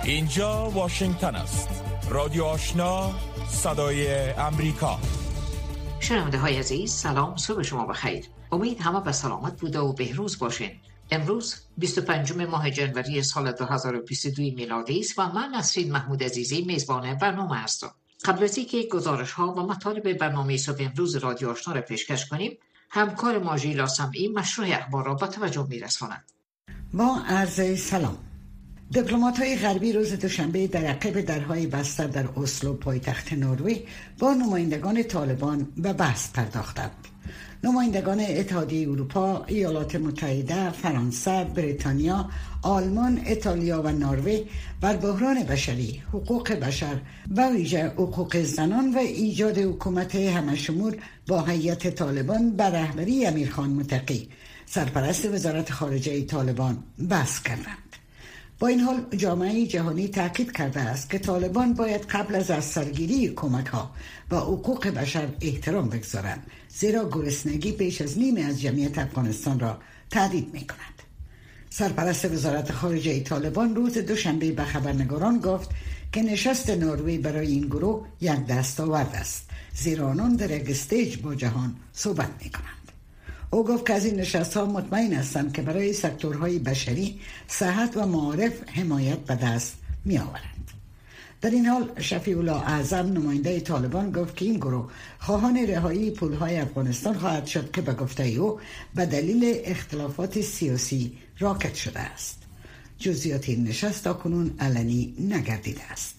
اینجا واشنگتن است. رادیو آشنا، صدای امریکا. شنونده های عزیز، سلام، صبح شما بخیر. امید همه به سلامت بوده و بهروز باشین. امروز 25 ماه جنوری سال 2022 میلادی است و من نسرین محمود عزیزی میزبان برنامه هستم. قبل از اینکه گزارش ها و مطالب برنامه صبح امروز رادیو آشنا را پیشکش کنیم، همکار ما ژیلا سمعی مشروع اخبار را به توجه میرساند. با عرض سلام. دیپلمات‌های غربی روز دوشنبه در عقب درهای بسته در اسلو پایتخت نروژ با نمایندگان طالبان به بحث پرداختند. نمایندگان اتحادیه اروپا، ایالات متحده، فرانسه، بریتانیا، آلمان، ایتالیا و نروژ بر بحران بشری، حقوق بشر و ویژه حقوق زنان و ایجاد حکومت همه‌شمول با هیئت طالبان به رهبری امیرخان متقی، سرپرست وزارت خارجه طالبان، بحث کردند. با این حال جامعه جهانی تاکید کرده است که طالبان باید قبل از سرگیری کمک‌ها و حقوق بشر احترام بگذارند، زیرا گرسنگی بیش از نیمه از جمعیت افغانستان را تهدید می‌کند. سرپرست وزارت خارجه طالبان روز دوشنبه به خبرنگاران گفت که نشست نروژ برای این گروه یک دستاورد است، زیرا آنان در یک استیج با جهان صحبت می‌کنند. او گفت که از این نشست‌ها مطمئن هستند که برای سکتورهای بشری، صحت و معارف حمایت به دست می‌آورند. در این حال شفیع الله اعظم نماینده طالبان گفت که این گروه خواهان رهایی پول‌های افغانستان خواهد شد که به گفته او به دلیل اختلافات سیاسی راکد شده است. جزئیات این نشست تاکنون علنی نگردیده است.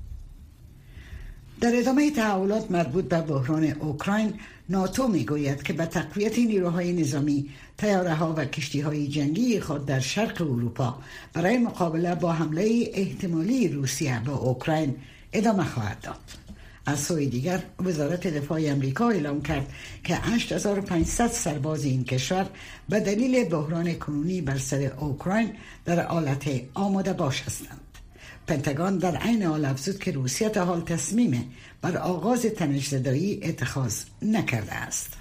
در ادامه تحولات مربوط به بحران اوکراین، ناتو میگوید که به تقویت نیروهای نظامی، طیاره‌ها و کشتی‌های جنگی خود در شرق اروپا برای مقابله با حمله احتمالی روسیه به اوکراین ادامه خواهد داد. از سوی دیگر وزارت دفاع آمریکا اعلام کرد که 8500 سرباز این کشور به دلیل بحران کنونی بر سر اوکراین در حالت آماده باش هستند. پنتاگون در عین حال افزود که روسیه تا حال تصمیم بر آغاز تنش‌زدایی اتخاذ نکرده است.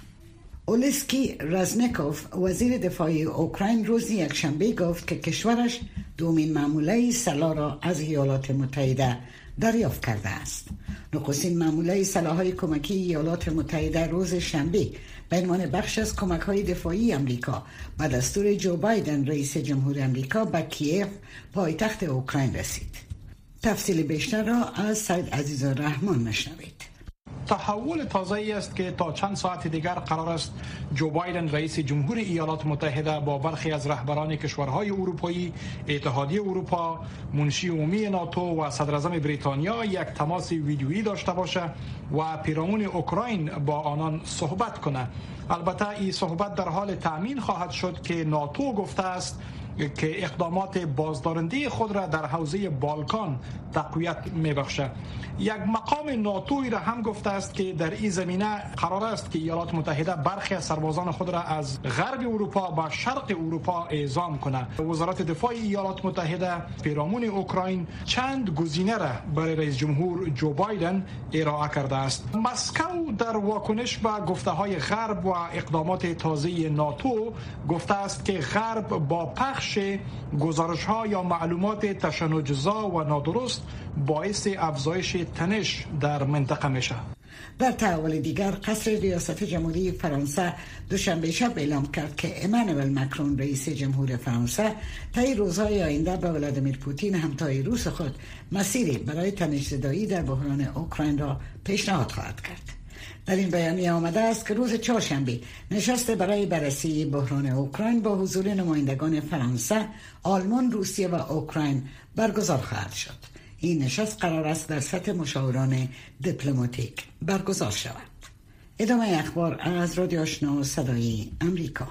اولسکی رزنکوف وزیر دفاع اوکراین روز یکشنبه گفت که کشورش دومین معموله سلاح را از ایالات متحده دریافت کرده است. نخستین معموله سلاح‌های کمکی ایالات متحده روز شنبه به عنوان بخش از کمک‌های دفاعی آمریکا به دستور جو بایدن رئیس جمهور آمریکا به کیف پایتخت اوکراین رسید. تفصیل بیشتر را از سید عزیزالرحمن مشنوید. تحول تازه‌ای است که تا چند ساعت دیگر قرار است جو بایدن رئیس جمهور ایالات متحده با برخی از رهبران کشورهای اروپایی، اتحادیه اروپا، منشی عمومی ناتو و صدراعظم بریتانیا یک تماس ویدیویی داشته باشد و پیرامون اوکراین با آنان صحبت کنند. البته این صحبت در حال تأمین خواهد شد که ناتو گفته است که اقدامات بازدارنده خود را در حوزه بالکان تقویت می‌بخشد. یک مقام ناتویی را هم گفته است که در این زمینه قرار است که ایالات متحده برخی از سربازان خود را از غرب اروپا به شرق اروپا اعزام کند. وزارت دفاع ایالات متحده پیرامون اوکراین چند گزینه را برای رئیس جمهور جو بایدن ارائه کرده است. مسکو در واکنش به گفته‌های غرب و اقدامات تازه ناتو گفته است که غرب با پخش گزارش‌ها یا معلومات تشنج‌زا و نادرست باعث افزایش تنش در منطقه میشه. در تحول دیگر، قصر ریاست جمهوری فرانسه دوشنبه شب اعلام کرد که امانوئل مکرون رئیس جمهور فرانسه طی روزهای آینده به ولادیمیر پوتین همتای روس خود مسیری برای تنش‌زدایی در بحران اوکراین را پیشنهاد خواهد کرد. در این بیانیه آمده است که روز چهارشنبه نشست برای بررسی بحران اوکراین با حضور نمایندگان فرانسه، آلمان، روسیه و اوکراین برگزار خواهد شد. این نشست قرار است در سطح مشاوران دیپلماتیک برگزار شود. ادامه اخبار از رادیو آشنا صدای امریکا.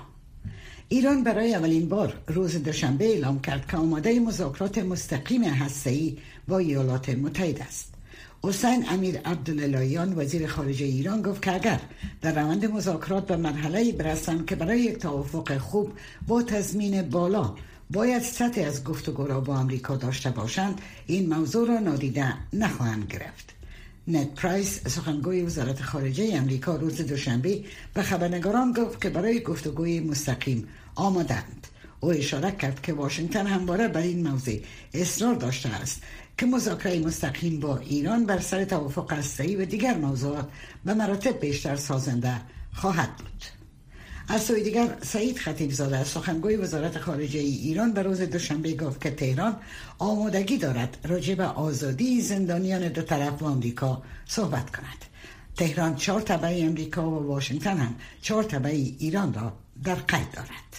ایران برای اولین بار روز دوشنبه اعلام کرد که آماده مذاکرات مستقیم هسته‌ای با ایالات متحده است. حسین امیر عبداللهیان وزیر خارجه ایران گفت که اگر در روند مذاکرات به مرحله‌ای برسند که برای یک توافق خوب با تضمین بالا باید سطح از گفتگو را با آمریکا داشته باشند، این موضوع را نادیده نخواهند گرفت. نت پرایس سخنگوی وزارت خارجه آمریکا روز دوشنبه به خبرنگاران گفت که برای گفتگوی مستقیم آمادند. او اشاره کرد که واشنگتن همواره بر این موضوع اصرار داشته است که مذاکره مستقیم با ایران بر سر توافق هسته‌ای و دیگر موضوعات به مراتب بیشتر سازنده خواهد بود. از سوی دیگر سعید خطیبزاده سخنگوی وزارت خارجه ایران به روز دوشنبه گفت که تهران آمادگی دارد راجع به آزادی زندانیان دو طرف و آمریکا صحبت کند. تهران 4 تبع آمریکا و واشنگتن هم 4 تبع ایران را در قید دارد.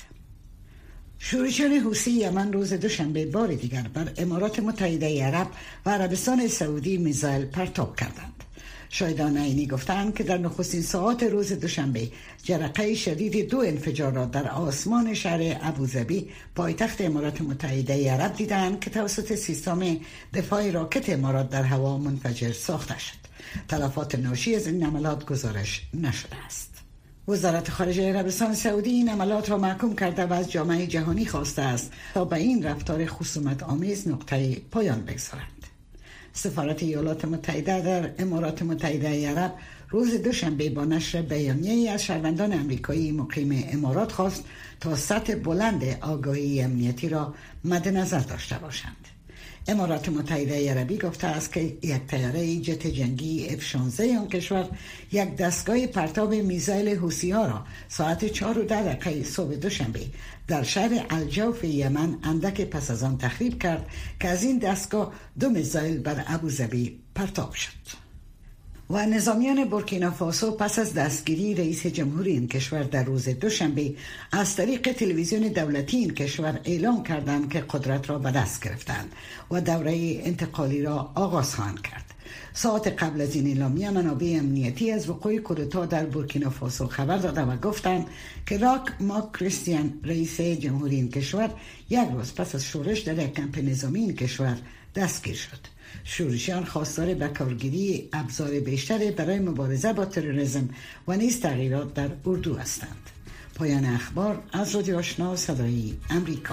شورشیان حوثی یمن روز دوشنبه بار دیگر بر امارات متحده عرب و عربستان سعودی میزایل پرتاب کردند. شاهدان عینی گفتند که در نخستین ساعات روز دوشنبه جرقه شدید 2 انفجار را در آسمان شهر ابوظبی پایتخت امارات متحده عرب دیدند که توسط سیستم دفاع راکت امارات در هوا منفجر ساخته شد. تلفات ناشی از این عملیات گزارش نشده است. وزارت خارجه عربستان سعودی این عملیات را محکوم کرده و از جامعه جهانی خواسته است تا به این رفتار خصومت آمیز نقطه پایان بگذارند. سفارت ایالات متحده در امارات متحده عرب روز دوشنبه با نشر بیانیه‌ای از شهروندان آمریکایی مقیم امارات خواست تا سطح بلند آگاهی امنیتی را مد نظر داشته باشند. امارات متحده عربی گفته است که یک طیاره جت جنگی F-16 آن کشور یک دستگاه پرتاب میزایل حوثی‌ها را ساعت 4:10 صبح دوشنبه در شهر الجوف یمن اندک پس از آن تخریب کرد که از این دستگاه 2 میزایل بر ابوظبی پرتاب شد. و نظامیان بورکینافاسو پس از دستگیری رئیس جمهوری این کشور در روز دوشنبه از طریق تلویزیون دولتی این کشور اعلام کردند که قدرت را به دست گرفتند و دوره انتقالی را آغاز خواهند کرد. ساعت قبل از این اعلامیه منابع امنیتی از وقوع کودتا در بورکینافاسو خبر داده و گفتند که راک مارک کریستیان رئیس جمهوری این کشور یک روز پس از شورش در یک کمپ نظامی این کشور دستگیر شد. شورشیان خواستار به کارگیری ابزار بیشتر برای مبارزه با تروریسم و نیز تغییرات در اردو هستند. پایان اخبار از رادیو آشنا صدای امریکا.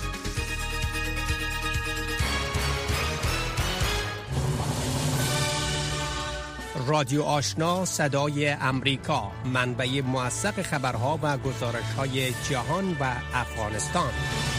رادیو آشنا صدای امریکا، منبع موثق خبرها و گزارش‌های جهان و افغانستان.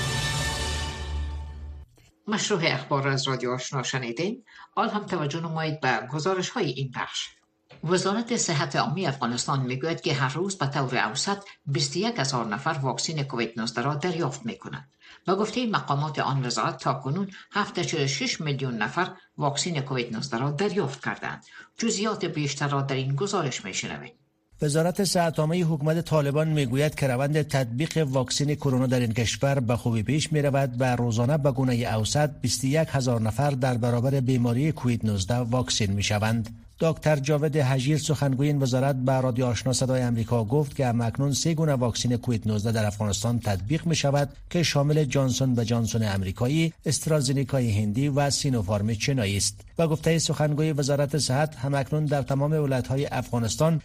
مشروع اخبار از رادیو آشنا شنیدین. حال هم توجه نمایید به گزارش های این بخش. وزارت صحت عامه افغانستان میگوید که هر روز به طور اوسط 21,000 نفر واکسن کووید 19 را دریافت میکنند. با گفته مقامات آن وزارت تاکنون 7.6 میلیون نفر واکسن کووید 19 را دریافت کردند. جزئیات بیشتر را در این گزارش میشنوید. وزارت صحت عامه حکومت طالبان میگوید که روند تطبیق واکسن کرونا در این کشور به خوبی پیش میرود و روزانه به گونه اوسط 21,000 نفر در برابر بیماری کووید 19 واکسن میشوند. دکتر جاوید حجیر سخنگوی این وزارت به رادیو آشنا صدای امریکا گفت که همکنون 3 گونه واکسن کووید 19 در افغانستان تطبیق می شود که شامل جانسون و جانسون امریکایی، استرازنیکای هندی و سینوفارم چینایی است. با گفته سخنگوی وزارت صحت همکنون در تمام ولایت‌های افغانستان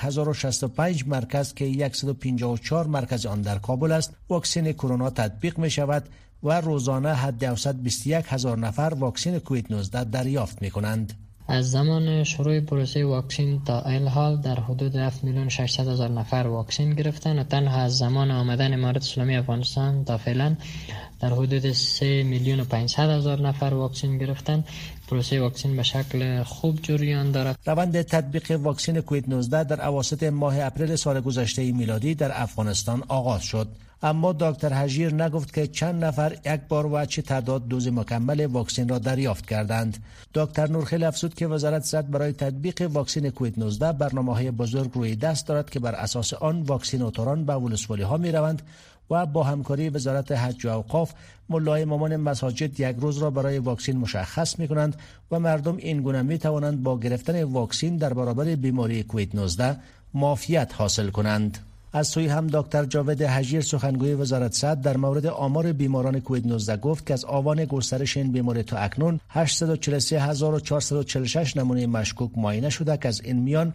1065 مرکز که 154 مرکز آن در کابل است واکسن کرونا تطبیق می شود و روزانه حد اوسط 21,000 نفر واکسن کووید 19 دریافت می کنند. از زمان شروع پروسه واکسن تا این حال در حدود 7,600,000 نفر واکسن گرفتن و تنها از زمان آمدن امارت اسلامی افغانستان تا فعلا در حدود 3,500,000 نفر واکسن گرفتن. پروسه واکسن به شکل خوب جریان دارد. روند تطبیق واکسن کووید 19 در اواسط ماه اپریل سال گذشته میلادی در افغانستان آغاز شد. اما دکتر حجیر نگفت که چند نفر یک بار و چه تعداد دوز مکمل واکسن را دریافت کردند. دکتر نورخیل افزود که وزارت صحت برای تطبیق واکسن کووید 19 برنامه‌های بزرگ روی دست دارد که بر اساس آن واکسیناتوران به ولسوالی‌ها می‌روند و با همکاری وزارت حج و اوقاف ملای امامان مساجد یک روز را برای واکسن مشخص می‌کنند و مردم این گونه می‌توانند با گرفتن واکسن در برابر بیماری کووید 19 معافیت حاصل کنند. از سوی هم دکتر جاوید حجیر سخنگوی وزارت صحت در مورد آمار بیماران کووید 19 گفت که از آبان گسترش این بیماری تا اکنون 843,446 نمونه مشکوک معاینه شده که از این میان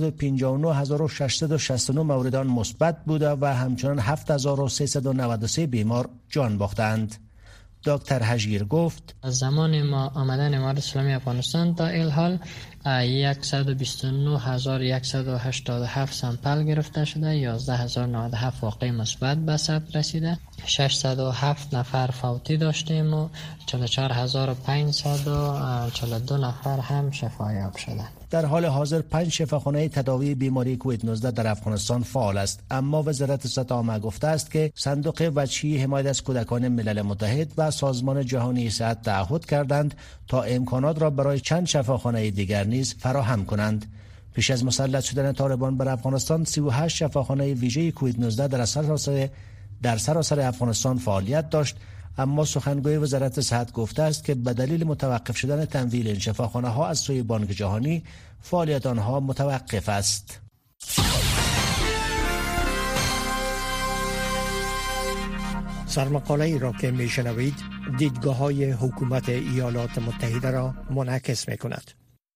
159,669 مورد آن مثبت بوده و همچنان 7,393 بیمار جان باختند. دکتر هژیر گفت از زمان ما آمدن امارت اسلامی افغانستان تا الحال 129,187 سامپل گرفته شده، 11,097 واقع مثبت به ثبت رسیده، 607 نفر فوتی داشتیم و 44,542 نفر هم شفایاب شدند. در حال حاضر 5 شفاخانه تداوی بیماری کووید 19 در افغانستان فعال است، اما وزارت صحت عامه گفته است که صندوق وجهی حمایت از کودکان ملل متحد و سازمان جهانی صحت تعهد کردند تا امکانات را برای چند شفاخانه دیگر نیز فراهم کنند. پیش از مسلط شدن طالبان بر افغانستان 38 شفاخانه ویژه کووید 19 در سراسر افغانستان فعالیت داشت، اما سخنگوی وزارت صحت گفته است که به دلیل متوقف شدن تمویل این شفاخانه ها از سوی بانک جهانی فعالیت آنها متوقف است. سرمقاله ای را که میشنوید دیدگاه های حکومت ایالات متحده را منعکس می کند.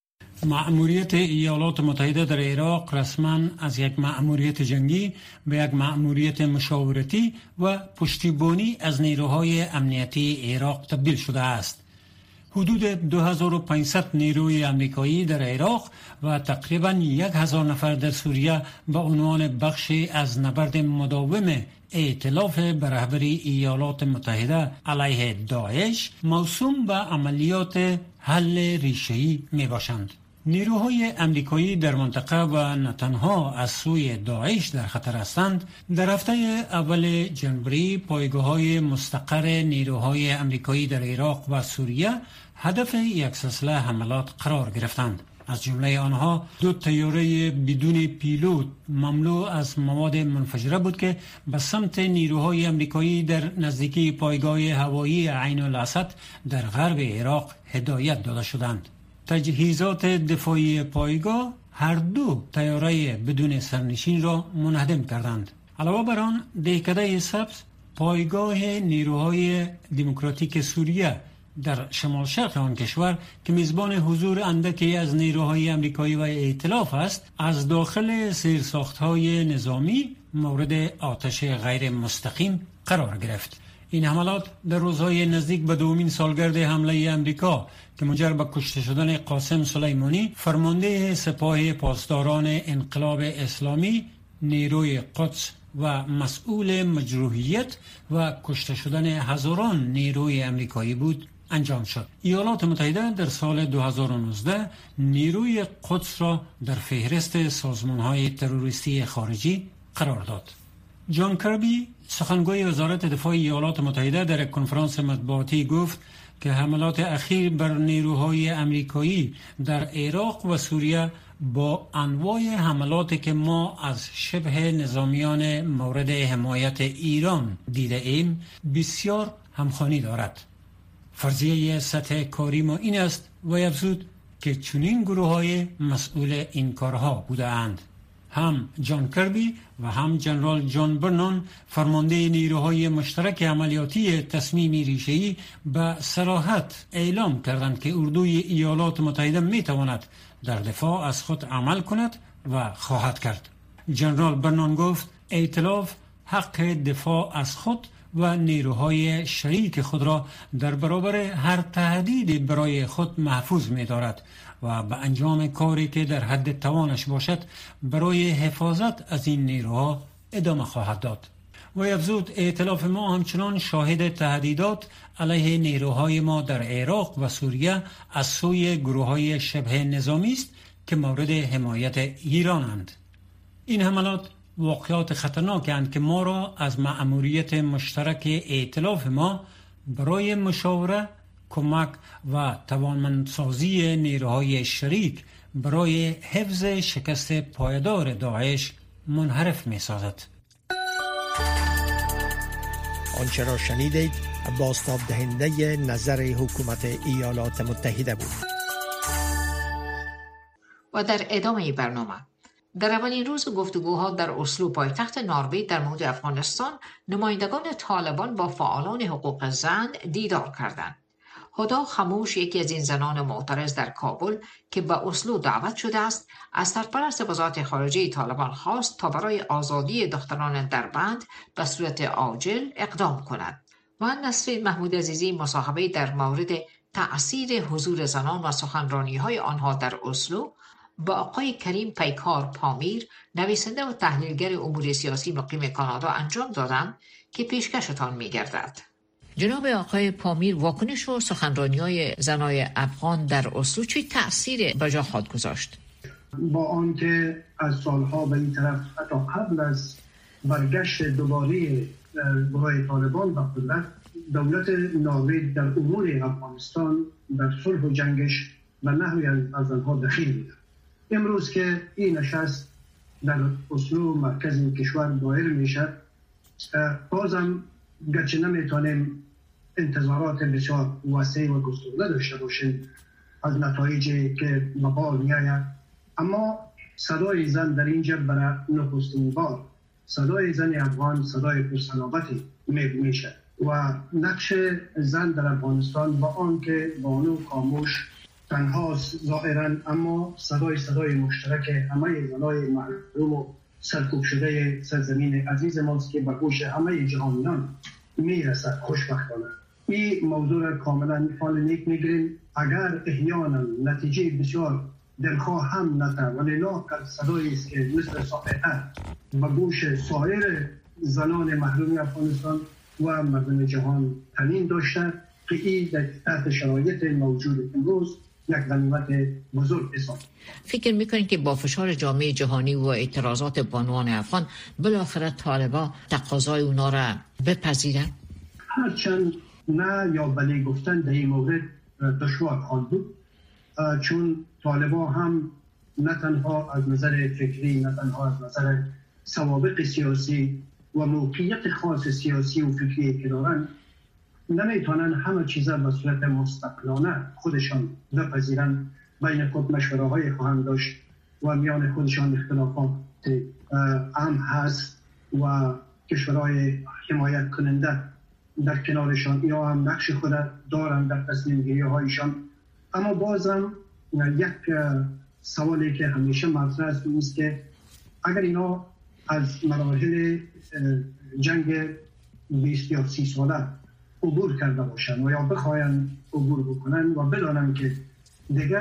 مأموریت ایالات متحده در عراق رسما از یک مأموریت جنگی به یک مأموریت مشاورتی و پشتیبانی از نیروهای امنیتی عراق تبدیل شده است. حدود 2500 نیروی آمریکایی در عراق و تقریباً 1000 نفر در سوریه به عنوان بخشی از نبرد مداوم ائتلاف به رهبری ایالات متحده علیه داعش موسوم به عملیات حل ریشه‌ای می باشند. نیروهای امریکایی در منطقه و نه تنها از سوی داعش در خطر هستند. در هفته اول جنوری پایگاه‌های مستقر نیروهای امریکایی در عراق و سوریه هدف یک سلسله حملات قرار گرفتند. از جمله آنها 2 طیاره بدون پیلوت مملو از مواد منفجره بود که به سمت نیروهای امریکایی در نزدیکی پایگاه هوایی عین الاسد در غرب عراق هدایت داده شدند. تجهیزات دفاعی پایگاه هر 2 طیاره بدون سرنشین را منهدم کردند. علاوه بر آن، دهکده سبز پایگاه نیروهای دموکراتیک سوریه در شمال شرق آن کشور که میزبان حضور اندکی از نیروهای امریکایی و ائتلاف است، از داخل زیرساخت‌های نظامی مورد آتش غیر مستقیم قرار گرفت. این حملات در روزهای نزدیک به 2مین سالگرد حمله امریکا که منجر به کشته شدن قاسم سلیمانی، فرمانده سپاه پاسداران انقلاب اسلامی نیروی قدس و مسئول مجروحیت و کشته شدن هزاران نیروی امریکایی بود انجام شد. ایالات متحده در سال 2019 نیروی قدس را در فهرست سازمان‌های تروریستی خارجی قرار داد. جان کربی، سخنگوی وزارت دفاع ایالات متحده، در یک کنفرانس مطبوعاتی گفت که حملات اخیر بر نیروهای امریکایی در عراق و سوریه با انواع حملاتی که ما از شبه نظامیان مورد حمایت ایران دیده ایم بسیار همخوانی دارد. فرضیه سطح کاری ما این است و افزود که چنین گروه‌های مسئول این کارها بوده اند. هم جان کربی و هم جنرال جان برنان، فرمانده نیروهای مشترک عملیاتی تصمیمی ریشه‌ای، به صراحت اعلام کردند که اردوی ایالات متحده میتواند در دفاع از خود عمل کند و خواهد کرد. جنرال برنان گفت ائتلاف حق دفاع از خود و نیروهای شریک خود را در برابر هر تهدید برای خود محفوظ می دارد و به انجام کاری که در حد توانش باشد برای حفاظت از این نیروها ادامه خواهد داد. و افزود ائتلاف ما همچنان شاهد تهدیدات علیه نیروهای ما در عراق و سوریه از سوی گروه‌های شبه نظامی است که مورد حمایت ایرانند. این حملات واقعات خطرناکند که ما را از مأموریت مشترک ائتلاف ما برای مشاوره، کمک و توانمندسازی نیروهای شریک برای حفظ شکست پایدار داعش منحرف می سازد. آنچه را شنیدید بازتاب دهنده نظر حکومت ایالات متحده بود. و در ادامه برنامه، در اولین روز گفتگوها در اسلو پایتخت نروژ در مورد افغانستان، نمایندگان طالبان با فعالان حقوق زن دیدار کردند. هدا خموش، یکی از این زنان معترض در کابل که به اسلو دعوت شده است، از سرپرست وزارت خارجه طالبان خواست تا برای آزادی دختران دربند به صورت عاجل اقدام کند. و نسرین محمود عزیزی مصاحبه در مورد تأثیر حضور زنان و سخنرانی‌های آنها در اسلو با آقای کریم پیکار پامیر، نویسنده و تحلیلگر امور سیاسی مقیم کانادا انجام دادند که پیشکشتان می‌گردد. جناب آقای پامیر، واکنش و سخنرانی‌های زنای افغان در اسلو چه تأثیر به جا خواهد گذاشت؟ با آنکه از سالها به این طرف حتی قبل از برگشت دوباره گروه طالبان به قدرت، دولت نروژ در امور افغانستان در صلح و جنگش و نحوی از آنها دخیل بود. امروز که این نشست در اسلو مرکز کشور دایر میشه، بازم گرچه نمیتونیم انتظارات بسیار وسیع و گسترده داشته باشیم از نتایجی که مقال میآید، اما صدای زن در اینجا برای نخستین بار صدای زن افغان صدای پرسنابتی میشه و نقش زن در افغانستان با آنکه بانو خاموش تنها ظاهرا، اما صدای مشترک همه زنای محروم و سرکوب شده سرزمین عزیز ماست که به گوش همه جهانیان میرسد. خوشبختانه این موضوع را کاملا فال نیک میگیریم. اگر احیانا نتیجه بسیار دلخواه هم نته، ولی لااقل صدایی است که مثل ساعته به گوش سایر زنان محروم افغانستان و مردم جهان تنین داشته که این تحت شرایط موجود امروز یک غنیمت بزرگ حساب. فکر میکنید که با فشار جامعه جهانی و اعتراضات بانوان افغان بالاخره طالبان تقاضای اونا را بپذیرند؟ هرچند نه یا بله گفتن در این مورد دشوار خواهد بود، چون طالبان هم نه تنها از نظر فکری، نه تنها از نظر سوابق سیاسی و موقعیت خاص سیاسی و فکری که دارن، نمیتونن همه چیزا به صورت مستقلانه خودشان بپذیرن. بین خود مشوره های خواهند داشت و میان خودشان اختلافات هم هست و کشورهای حمایت کننده در کنارشان یا هم نقش خود دارن در تصمیم گیری هایشان. اما بازم یک سوالی که همیشه مطرح است است که اگر اینا از مراحل جنگ 20 یا 30 ساله عبور کرده باشن و یا بخواین عبور بکنن و بدانن که دیگه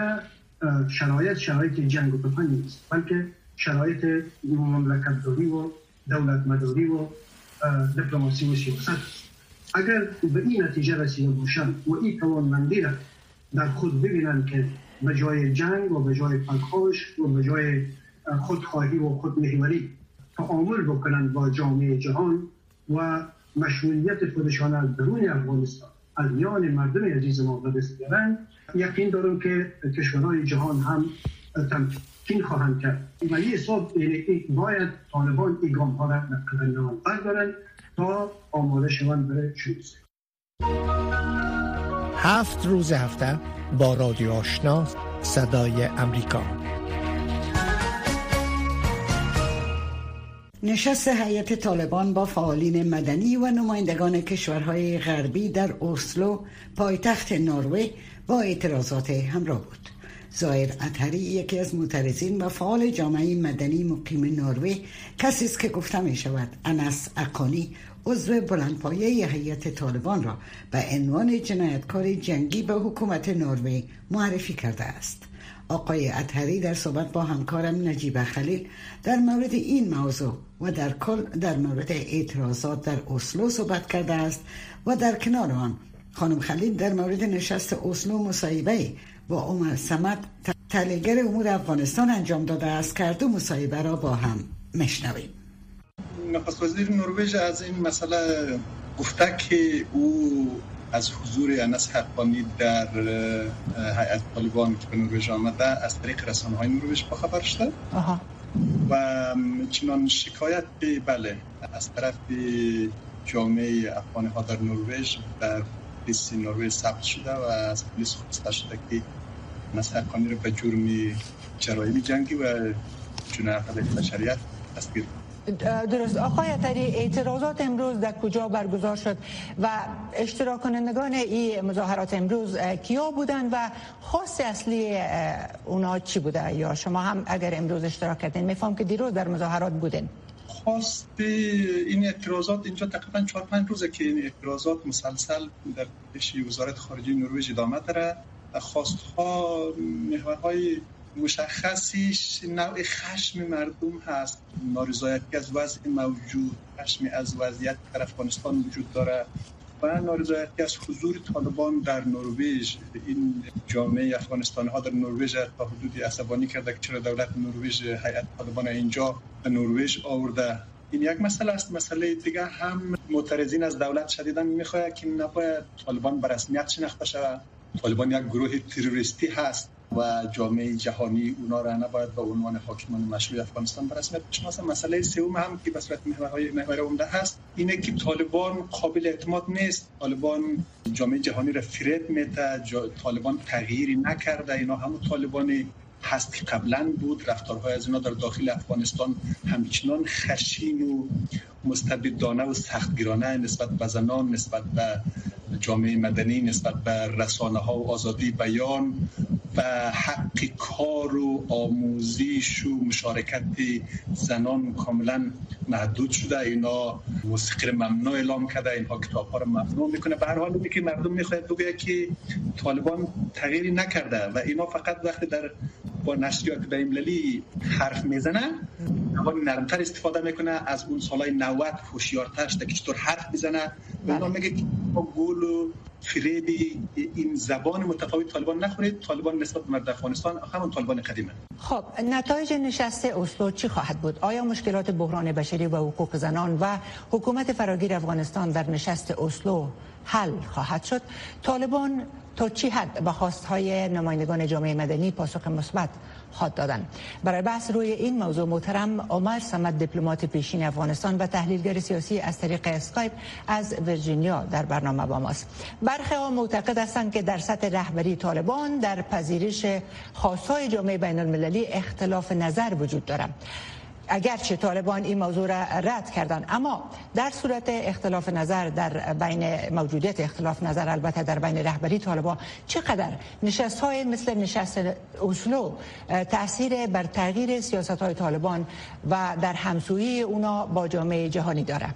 شرایط جنگ و تفنگ نیست، بلکه شرایط مملکت داری و دولت مداری و دیپلماسی و سیاست. اگر به این نتیجه رسیده باشن و این توانمندی را در خود ببینن که به جای جنگ و به جای پرخاش و به جای خودخواهی و خودمحوری تعامل بکنن با جامعه جهان و مشمولیت خودشان از درون افغانستان از میان مردم عزیز ما به دست بیارن، یقین دارم که کشورهای جهان هم تمکین خواهند کرد. ولی حساب باید طالبان این گام ها را نام بردارن تا آماده شوند برای شروع. 7 روز هفته با رادیو آشنا صدای امریکا. نشست هیئت طالبان با فعالین مدنی و نمایندگان کشورهای غربی در اسلو پایتخت نروژ با اعتراضات همراه بود. ظاهر اطهری، یکی از معترضین و فعال جامعه مدنی مقیم نروژ، کسی است که گفته می شود انس اقانی عضو بلندپایه هیئت طالبان را به عنوان جنایتکار جنگی به حکومت نروژ معرفی کرده است. آقای اطهری در صحبت با همکارم نجیب خلیل در مورد این موضوع و در کل در مورد اعتراضات در اسلو صحبت کرده است و در کنار آن خانم خلیل در مورد نشست اسلو مصاحبه با عمر صمد تحلیلگر امور افغانستان انجام داده است که دو مصاحبه را با هم میشنویم. نخست وزیر نروژ از این مسئله گفته که او از حضور انس حقانی در هیئت طالبان که به نروژ آمده از طریق رسانه‌های نروژ با خبر شده و چنان شکایت بله از طرف جامعه افغان ها در نروژ در پلیس نروژ ثبت شده و از پلیس خواسته شده که انس حقانی را به جرم جرایم جنگی و جنایت علیه بشریت دستگیر. درست. آقای اطهری، اعتراضات امروز در کجا برگزار شد و اشتراک کنندگان این مظاهرات امروز کیا بودند و خواست اصلی اونا چی بوده؟ یا شما هم اگر امروز اشتراک کردین؟ میفهم که دیروز در مظاهرات بودین. خواست این اعتراضات اینجا تقریبا 4-5 روزه که این اعتراضات مسلسل در پیش وزارت خارجه نروژ ادامه داره. خواستها محورهای مشخصیش نوع خشم مردم هست، نارضایتی از وضع موجود، خشم از وضعیت در افغانستان وجود داره و نارضایتی از حضور طالبان در نروژ. این جامعه افغانستانی ها در نروژ تا حدودی عصبانی کرده که چرا دولت نروژ هیئت طالبان اینجا به نروژ آورده. این یک مسئله است. مسئله دیگه هم معترضین از دولت شدیداً میخواهند که نباید طالبان به رسمیت شناخته شود. طالبان یک گروه تروریستی هست و جامعه جهانی اونا را نباید به عنوان حاکمان مشروع افغانستان به رسمیت بشناسه. مسئله سوم هم که به صورت محور عمده هست اینه که طالبان قابل اعتماد نیست. طالبان جامعه جهانی را فریب میده. طالبان تغییری نکرده. اینا همون طالبانی هست که قبلا بود. رفتارهای از اینا در داخل افغانستان همچنان خشین و مستبدانه و سختگیرانه نسبت به زنان، نسبت به جامعه مدنی، نسبت به رسانه ها و آزادی بیان و حق کار و آموزش و مشارکت زنان کاملا محدود شده. اینا موسیقی ممنوع اعلام کرده، اینها کتاب ها رو ممنوع میکنه. به هر حال اینه که مردم میخواهد بگه که طالبان تغییری نکرده و اینا فقط وقتی در با نشریات بین‌المللی حرف میزنه طالبان نرمتر استفاده میکنه، از اون سالهای 90 هوشیارتر شده که چطور حرف میزنه. اینا میگه که گول و فریبی این زبان متفاوت طالبان نخورید. طالبان نسبت به مردم افغانستان همون طالبان قدیمه. خب نتایج نشست اسلو چی خواهد بود؟ آیا مشکلات بحران بشری و حقوق زنان و حکومت فراگیر افغانستان در نشست اسلو حل خواهد شد؟ طالبان تا چی حد به خواستهای نمایندگان جامعه مدنی پاسخ مثبت خواهد دادند؟ برای بحث روی این موضوع محترم عمر صمد دیپلمات پیشین افغانستان و تحلیلگر سیاسی از طریق اسکایپ از ویرجینیا در برنامه با ماست. برخی ها معتقد هستند که در سطح رهبری طالبان در پذیرش خواستهای جامعه بین المللی اختلاف نظر وجود دارد. اگرچه طالبان این موضوع را رد کردند، اما در صورت اختلاف نظر در بین موجودیت اختلاف نظر البته در بین رهبری طالبان چقدر نشست‌های مثل نشست اسلو تأثیر بر تغییر سیاست‌های طالبان و در همسویی اونا با جامعه جهانی داره؟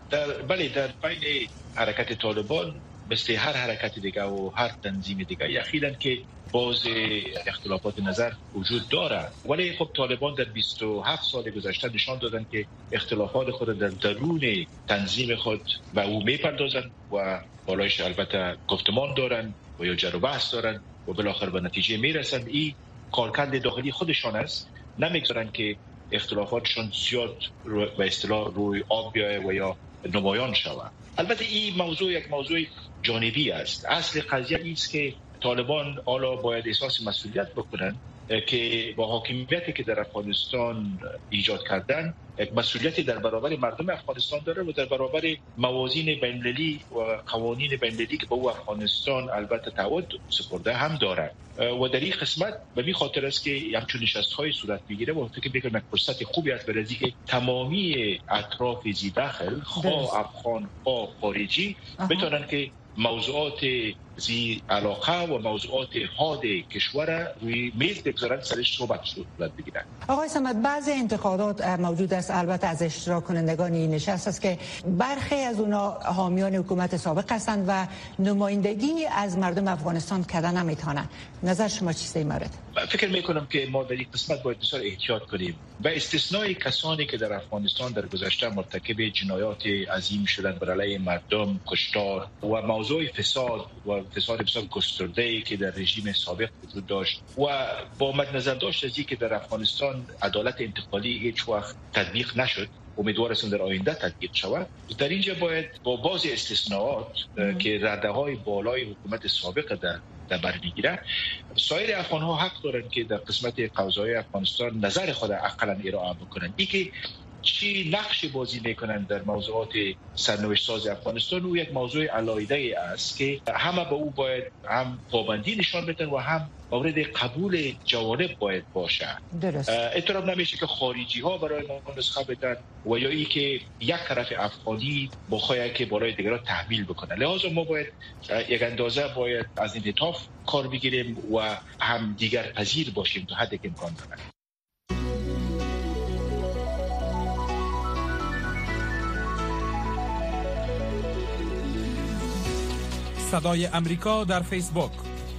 بله، در بین حرکت طالبان مثل هر حرکت دیگه و هر تنظیم دیگه یقینا که باز اختلافات نظر وجود داره، ولی خب طالبان در 27 سال گذشته نشان دادن که اختلافات خود در درون تنظیم خود و او میپردازن و بالایش البته گفتمان دارن و یا جر و بحث دارن و بالاخره به نتیجه میرسن. این کارکرد داخلی خودشان است، نمیگذارن که اختلافاتشون زیاد به اصطلاح روی آب بیایه و یا نمایان شود. البته این موضوع یک موضوع جانبی است. اصل قضیه است که طالبان حالا باید احساس مسئولیت بکنن که با حاکمیتی که در افغانستان ایجاد کردن یک مسئولیتی در برابر مردم افغانستان داره و در برابر موازین بین‌المللی و قوانین بین‌المللی که به او افغانستان البته تعهد سپرده هم داره و در این قسمت به این خاطر است که همچون نشست‌های صورت میگیره و فکر می‌کنم یک فرصت خوبی است برای اینکه تمامی اطراف زی داخل خواه افغان خواه خارجی بتونن که موضوعات زی علاقه و موضوعات حاد کشور روی میز بگذارن، سرش صحبت بگیرن. آقای صمد، بعضی انتقادات موجود است البته از اشتراک کنندگان این نشست است که برخی از اونا حامیان حکومت سابق هستند و نمایندگی از مردم افغانستان کردن نمیتونن. نظر شما چیست این مورد؟ فکر میکنم که ما در این قسمت باید بسیار احتیاط کنیم. به استثنای کسانی که در افغانستان در گذشته مرتکب جنایات عظیم شدند بر علیه مردم، کشتار و موضوع فساد بسیار گسترده‌ای که در رژیم سابق وجود داشت و با مد نظر داشت از اینکه در افغانستان عدالت انتقالی هیچ وقت تطبیق نشد، امیدوار هستم در آینده تطبیق شود. در اینجا باید با بعضی استثناءات که رده‌های بالای حکومت سابق در بر میگیره، سایر افغان‌ها حق دارند که در قسمت قضایی افغانستان نظر خود اقلاً ارائه بکنند. اینکه چی نقش بازی میکنن در موضوعات سرنوشت ساز افغانستان و یک موضوع علایده است که همه به او باید هم پابندی نشان بدن و هم مورد قبول جوانب باید باشه. درست. اعتراف نمیشه که خارجی ها برای ما نسخه بدن و یا ای که یک طرف افغانی بخواه که برای دیگران تحمیل بکنه. لذا ما باید یک اندازه باید از انعطاف کار بگیریم و هم دیگر پذیر باشیم تا حدی که امکان داره. صدای امریکا در فیسبوک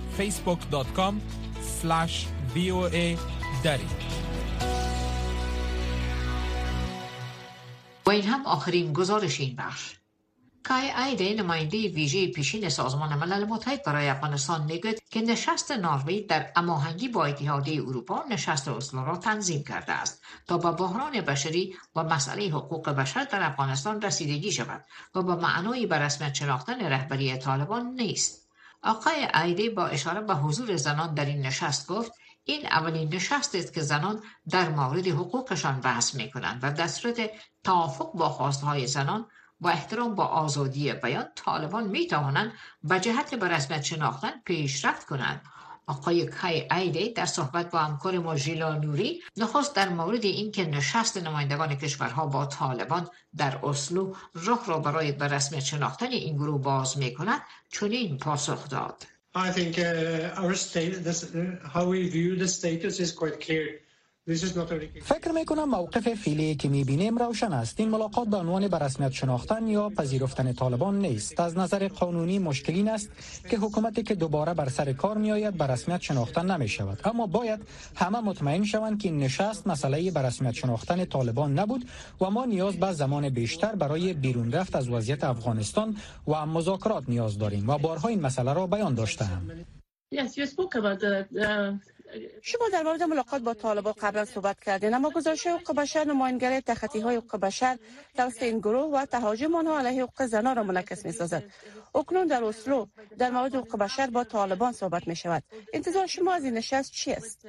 facebook.com/VOA دری. و این هم آخرین گزارش این بخش. کای ایده نماینده ویژه پیشین سازمان ملل متحد برای افغانستان میگوید که نشست نروژ در هماهنگی با اتحادیه اروپا نشست اسلو را تنظیم کرده است تا به بحران بشری و مسئله حقوق بشر در افغانستان رسیدگی شود و به معنای به رسمیت شناختن رهبری طالبان نیست. آقای ایده با اشاره به حضور زنان در این نشست گفت این اولین نشست است که زنان در مورد حقوقشان بحث می‌کنند و در صورت توافق با خواستهای زنان با احترام با آزادی بیان طالبان می‌توانند به جهت به رسمیت شناختن پیشرفت کنند. آقای کای ایده در صحبت با همکار ما ژیلا نوری نخست در مورد اینکه نشست نمایندگان کشورها با طالبان در اسلو راه را برای به رسمیت شناختن این گروه باز می‌کند چنین پاسخ داد. I think how we view the status is quite clear. فکر میکنم موقف فعلی که میبینیم روشن است. این ملاقات به عنوان به رسمیت شناختن یا پذیرفتن طالبان نیست. از نظر قانونی مشکلی است که حکومتی که دوباره بر سر کار میآید به رسمیت شناختن نمیشود، اما باید همه مطمئن شوند که این نشست مسئله به رسمیت شناختن طالبان نبود و ما نیاز به زمان بیشتر برای بیرون رفت از وضعیت افغانستان و مذاکرات نیاز داریم و بارها این مسئله را بیان داشتم. شما در مورد ملاقات با طالبان قبلا صحبت کردین، اما گزارش حقوق بشر نمایانگری تخطی‌های حقوق بشر توسط این گروه و تهاجم آنها علیه حقوق زنان را منعکس می‌سازد. اکنون در اسلو در مورد حقوق بشر با طالبان صحبت می‌شود. انتظار شما از این نشست چی است؟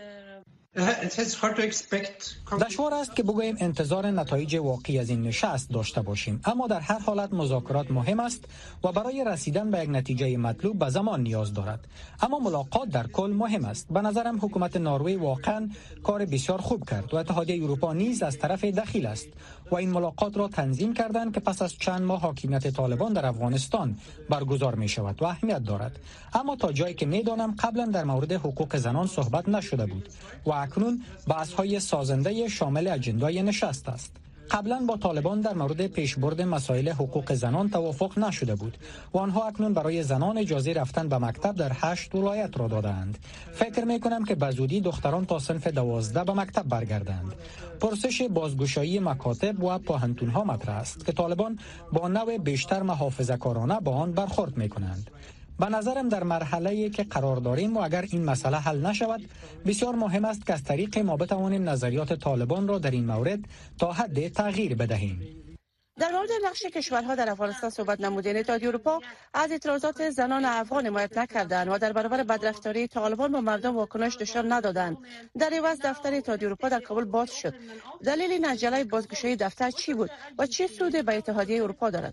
دشوار است که بگوییم انتظار نتایج واقعی از این نشست داشته باشیم، اما در هر حالت مذاکرات مهم است و برای رسیدن به یک نتیجه مطلوب به زمان نیاز دارد. اما ملاقات در کل مهم است. به نظرم حکومت نروژ واقعا کار بسیار خوب کرد و اتحادیه اروپا نیز از طرف دخیل است و این ملاقات را تنظیم کردند که پس از چند ماه حاکمیت طالبان در افغانستان برگزار می شود و اهمیت دارد. اما تا جایی که می دانم قبلا در مورد حقوق زنان صحبت نشده بود و اکنون بحث‌های سازنده شامل اجندای نشست است. قبلا با طالبان در مورد پیشبرد مسائل حقوق زنان توافق نشده بود و آنها اکنون برای زنان اجازه رفتن به مکتب در 8 ولایت را دادند. فکر می کنم که به زودی دختران تا صنف 12 به مکتب برگردند. پرسش بازگشایی مکاتب و پوهنتون‌ها مطرح است که طالبان با نوع بیشتر محافظه‌کارانه با آن برخورد می کنند. به نظرم در مرحله‌ای که قرار داریم و اگر این مسئله حل نشود بسیار مهم است که از طریق ما بتوانیم نظریات طالبان را در این مورد تا حد تغییر بدهیم. در مورد نقش کشورها در افغانستان صحبت نمودین. اتحادیه اروپا از اعتراضات زنان افغان حمایت نکردند و در برابر بدرفتاری طالبان با مردم واکنش نشان ندادند. در عوض دفتر اتحادیه اروپا در کابل باز شد. دلیل این عجله بازگشایی دفتر چی بود و چه سودی به اتحادیه اروپا دارد؟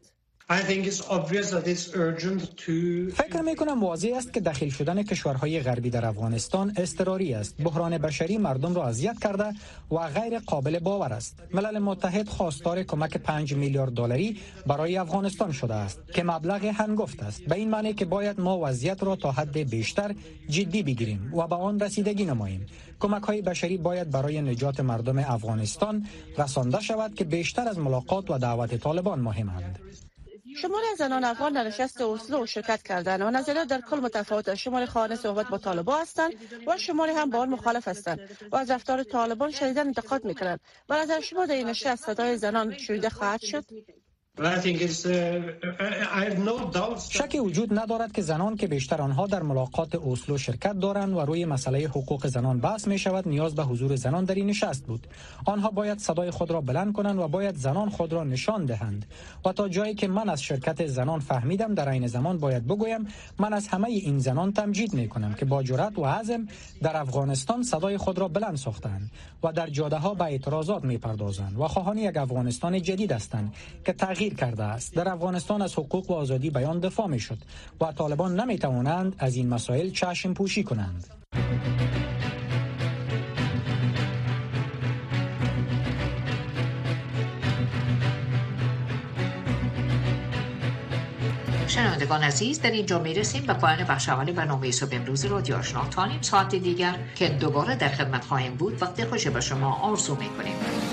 فکر میکنم واضح است که دخیل شدن کشورهای غربی در افغانستان اضطراری است. بحران بشری مردم را اذیت کرده و غیر قابل باور است. ملل متحد خواستار کمک 5 میلیارد دلاری برای افغانستان شده است که مبلغ هنگفت است. به این معنی که باید ما وضعیت را تا حد بیشتر جدی بگیریم و به آن رسیدگی نماییم. کمک‌های بشری باید برای نجات مردم افغانستان رسانده شود که بیشتر از ملاقات و دعوت طالبان مهمند. شمار زنان افغان در نشست اسلو شرکت کردند و نظریات در کل متفاوت است. شمار خواهان صحبت با طالبان هستند و شماری هم با آن مخالف هستند و از رفتار طالبان شدیداً انتقاد می‌کنند. به نظر شما در این نشست صدای زنان شنیده خواهد شد؟ شکی وجود ندارد که زنان که بیشتر آنها در ملاقات اسلو شرکت دارند و روی مسئله حقوق زنان بحث می شود نیاز به حضور زنان در این نشست بود. آنها باید صدای خود را بلند کنند و باید زنان خود را نشان دهند و تا جایی که من از شرکت زنان فهمیدم در عین زمان باید بگویم من از همه این زنان تمجید می کنم که با جرأت و عزم در افغانستان صدای خود را بلند ساختند و در جاده ها به اعتراضات می پردازند و خواهان یک افغانستان جدید هستند که تغییر کرده است. در افغانستان از حقوق و آزادی بیان دفاع می شد و طالبان نمی توانند از این مسائل چشم پوشی کنند. شنوندگان عزیز، در اینجا می رسیم به پایان بخش اول برنامه صبح امروز رادیو آشنا. تا نیم ساعت دیگر که دوباره در خدمت خواهیم بود وقتی خوش به شما آرزو می کنیم.